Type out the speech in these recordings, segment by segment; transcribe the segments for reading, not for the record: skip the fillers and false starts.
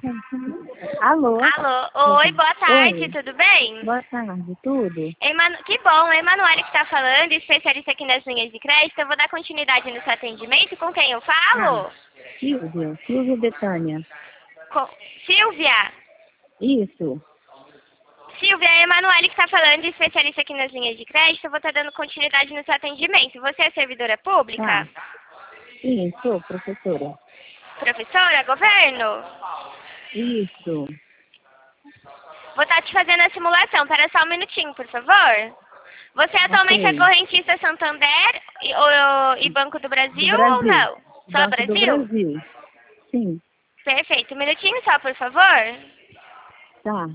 Alô? Alô, oi, boa tarde, Oi. tudo bem? Boa tarde, tudo? Que bom, é Emanuele que está falando, especialista aqui nas linhas de crédito. Eu vou dar continuidade no seu atendimento. Com quem eu Ah, falo? Silvia Betânia. Com... Silvia. Isso. Silvia, é Emanuele que está falando, especialista aqui nas linhas de crédito. Eu vou estar dando continuidade no seu atendimento. Você é servidora pública? Tá. Sim, sou professora. Professora? Governo? Isso. Vou estar te fazendo a simulação. Espera só um minutinho, por favor. Você atualmente é Ok. correntista Santander e Banco do Do Brasil ou Brasil. não? Só Banco do Brasil? Brasil. Sim. Perfeito. Um minutinho só, por favor. Tá.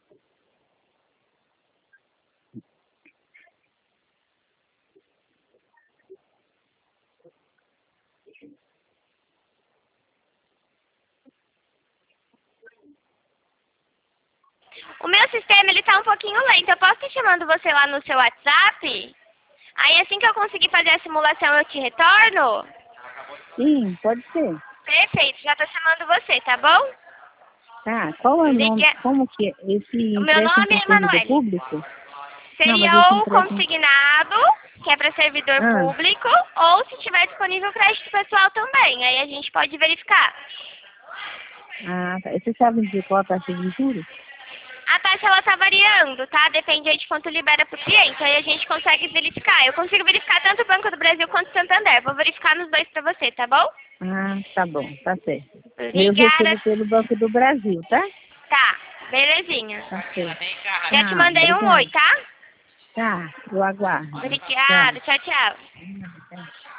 O meu sistema, ele tá um pouquinho lento. Eu posso estar chamando você lá no seu WhatsApp? Aí assim que eu conseguir fazer a simulação, eu te retorno? Sim, pode ser. Perfeito. Já tô chamando você, tá bom? Tá. Qual é o nome? Ligue... Como que é? Esse O meu empréstimo nome para é servidor Emanuele. público? Não, mas esse Seria ou empréstimo... consignado, que é para servidor Ah, público, ou se tiver disponível crédito pessoal também. Aí a gente pode verificar. tá. Você sabe dizer qual a taxa de juros? A taxa ela tá variando, tá? Depende aí de quanto libera pro cliente. Aí a gente consegue verificar. Eu consigo verificar tanto o Banco do Brasil quanto o Santander. Vou verificar nos dois pra você, tá bom? Ah, tá bom, tá certo. Eu Obrigada. recebo pelo Banco do Brasil, tá? Tá, belezinha. Tá certo. Já te Ah, mandei um oi, obrigada. tá? Tá, eu aguardo. Obrigada, tchau, tchau. Tchau.